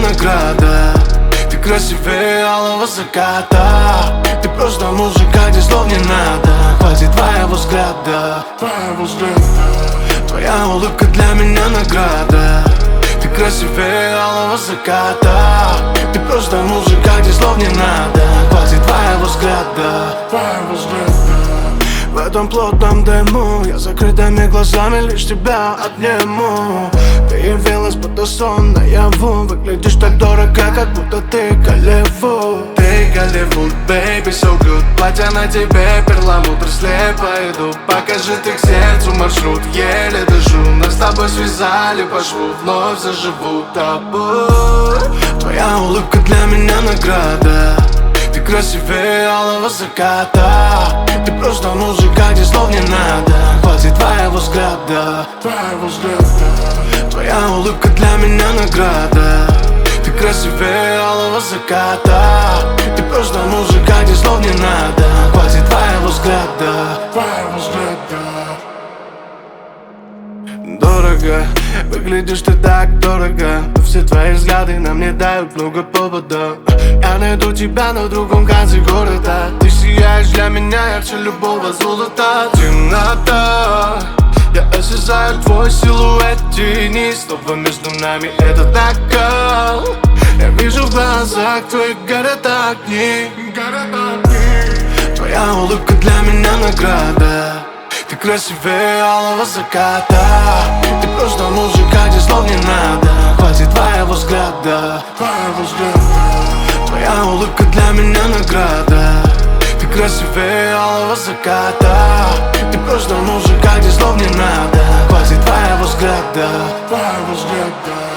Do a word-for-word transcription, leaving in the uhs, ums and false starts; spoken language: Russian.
награда. Ты красивее алого заката. Ты просто музыка, где слов не надо. Хватит твоего взгляда, твоего взгляда. Твоя улыбка для меня награда. Ты красивее алого заката. Ты просто музыка, где слов не надо. Хватит твоего взгляда, твоего взгляда. В этом плотном дыму я закрытыми глазами лишь тебя обниму. Ты явилась будто сон наяву. Выглядишь так дорого, как будто ты Голливуд. Ты Голливуд, baby, so good. Платье на тебе, перламутр, слепо иду. Покажи ты к сердцу маршрут, еле дышу. Нас с тобой связали по шву, вновь заживу тобой. Твоя улыбка для меня награда. Ты красивее алого заката. Ты просто музыка, где слов не надо. Хватит твоего взгляда, твоего взгляда. Твоя улыбка для меня награда. Ты красивее алого заката. Ты просто музыка, где слов не надо. Хватит твоего взгляда, твоего взгляда. Дорого, выглядишь ты так дорого. Но все твои взгляды нам не дают много повода. Я найду тебя на другом конце города. Ты сияешь для меня ярче любого золота. Темнота, я осязаю твой силуэт тени. Снова между нами этот накал. Я вижу в глазах твоих горят огни. Твоя улыбка для меня награда. Ты красивее алого заката. Ты просто музыка, где слов не надо. Хватит твоего взгляда, твоего взгляда. Твоя улыбка для меня награда. Ты красивее алого заката. Ты просто музыка, где слов не надо. Хватит твоего взгляда, твоего взгляда.